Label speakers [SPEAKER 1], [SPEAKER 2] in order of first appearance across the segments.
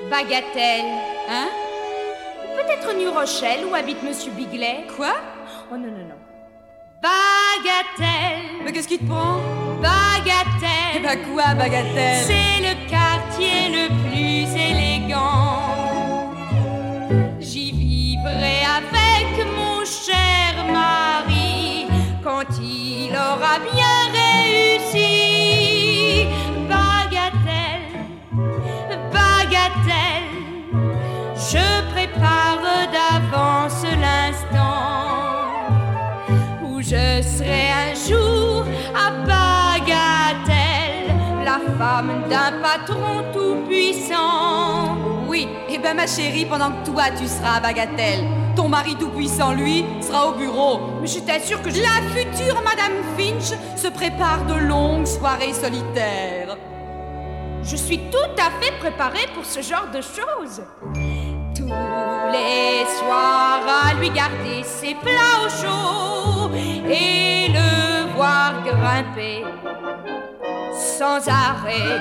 [SPEAKER 1] Bagatelle.
[SPEAKER 2] Hein?
[SPEAKER 1] Peut-être New Rochelle où habite Monsieur Biglet.
[SPEAKER 2] Quoi?
[SPEAKER 1] Oh non, non, non. Bagatelle.
[SPEAKER 2] Mais qu'est-ce qui te prend?
[SPEAKER 1] Bagatelle.
[SPEAKER 2] Eh ben quoi, Bagatelle?
[SPEAKER 1] C'est le quartier le plus élégant. J'y vivrai avec mon cher mari quand il aura bien réussi. Bagatelle, bagatelle, je prépare d'avance l'instant où je serai un jour à Bagatelle, la femme d'un patron tout-puissant.
[SPEAKER 2] Oui, eh ben ma chérie, pendant que toi tu seras à Bagatelle, ton mari tout-puissant, lui, sera au bureau.
[SPEAKER 1] Mais je t'assure que
[SPEAKER 2] La future Madame Finch se prépare de longues soirées solitaires.
[SPEAKER 1] je suis tout à fait préparée pour ce genre de choses. Tous les soirs à lui garder ses plats au chaud et le voir grimper sans arrêt.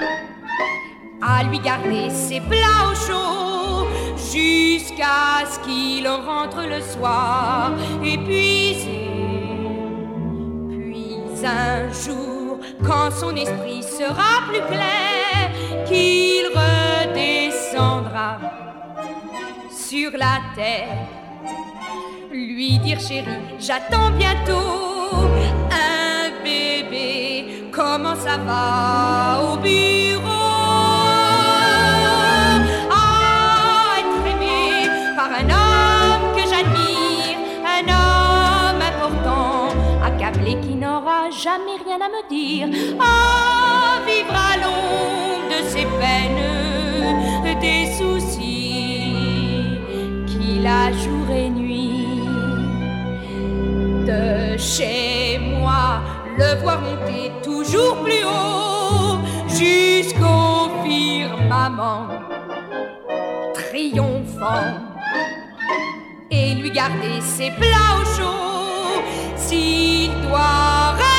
[SPEAKER 1] À lui garder ses plats au chaud jusqu'à ce qu'il rentre le soir épuisé. Puis un jour, quand son esprit sera plus clair, qu'il redescendra sur la terre, lui dire chérie, j'attends bientôt un bébé, comment ça va au bureau? Un homme que j'admire, un homme important, accablé qui n'aura jamais rien à me dire, à vivre à l'ombre de ses peines, des soucis qu'il a jour et nuit. De chez moi, le voir monter toujours plus haut, jusqu'au firmament triomphant, et lui garder ses plats au chaud s'il doit rester